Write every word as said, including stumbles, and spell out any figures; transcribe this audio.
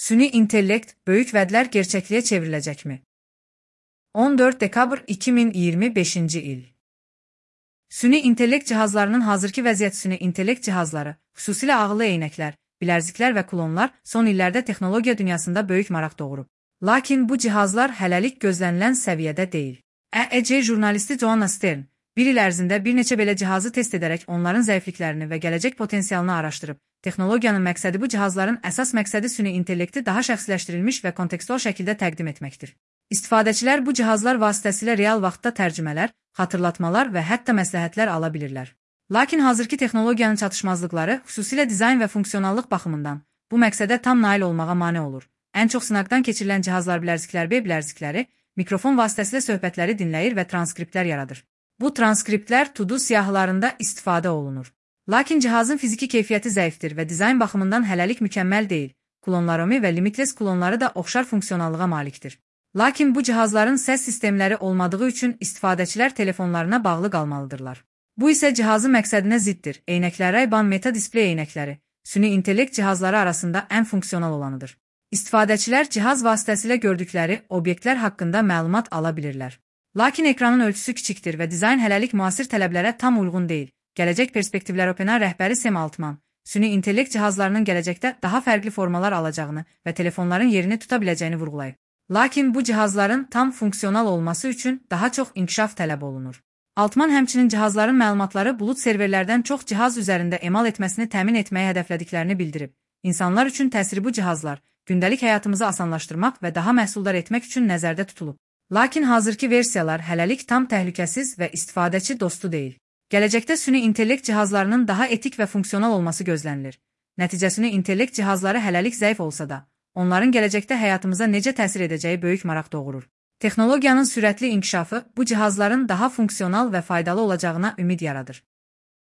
Süni intellekt, böyük vədlər gerçəkliyə çevriləcəkmi? on dörd dekabr iki min iyirmi beşinci il. Süni intellekt cihazlarının hazırki vəziyyət süni intellekt cihazları, xüsusilə ağıllı eynəklər, bilərziklər və klonlar son illərdə texnologiya dünyasında böyük maraq doğurub. Lakin bu cihazlar hələlik gözlənilən səviyyədə deyil. E E C jurnalisti Joanna Stern, bir il ərzində bir neçə belə cihazı test edərək onların zəifliklərini və gələcək potensialını araşdırıb. Texnologiyanın məqsədi bu cihazların əsas məqsədi süni intellekti daha şəxsləşdirilmiş və kontekstual şəkildə təqdim etməkdir. İstifadəçilər bu cihazlar vasitəsilə real vaxtda tərcümələr, xatırlatmalar və hətta məsləhətlər ala bilirlər. Lakin hazırki texnologiyanın çatışmazlıqları, xüsusilə dizayn və funksionallıq baxımından, bu məqsədə tam nail olmağa mane olur. Ən çox sınaqdan keçirilən cihazlar bilərziklər B bilərzikləri, mikrofon vasitəsilə söhbətləri dinləyir və transkriptlər yaradır. Bu transkriptlər to-do siyahılarında istifadə olunur. Lakin cihazın fiziki keyfiyyəti zəifdir və dizayn baxımından hələlik mükəmməl deyil. Klonlaromi və limitless klonları da oxşar fonksiyonallığa malikdir. Lakin bu cihazların səs sistemləri olmadığı üçün istifadəçilər telefonlarına bağlı qalmalıdırlar. Bu isə cihazın məqsədinə ziddir. Eynəklər Ray-Ban Meta display eynəkləri, süni intellekt cihazları arasında ən funksional olanıdır. İstifadəçilər cihaz vasitəsilə gördükləri obyektlər haqqında məlumat ala bilirlər. Lakin ekranın ölçüsü kiçikdir və dizayn hələlik müasir tələblərə tam uyğun deyil. Gələcək perspektivlər OpenAI rəhbəri Sam Altman, süni intellekt cihazlarının gələcəkdə daha fərqli formalar alacağını və telefonların yerini tuta biləcəyini vurğulayıb. Lakin bu cihazların tam funksional olması üçün daha çox inkişaf tələb olunur. Altman həmçinin cihazların məlumatları bulut serverlərdən çox cihaz üzərində emal etməsini təmin etməyi hədəflədiklərini bildirib. İnsanlar üçün təsiri bu cihazlar, gündəlik həyatımızı asanlaşdırmaq və daha məhsuldar etmək üçün nəzərdə tutulub. Lakin hazırki versiyalar hələlik tam təhlükəsiz və istifadəçi dostu deyil. Gələcəkdə süni intellekt cihazlarının daha etik və funksional olması gözlənilir. Nəticəsini intellekt cihazları hələlik zəif olsa da, onların gələcəkdə həyatımıza necə təsir edəcəyi böyük maraq doğurur. Texnologiyanın sürətli inkişafı bu cihazların daha funksional və faydalı olacağına ümid yaradır.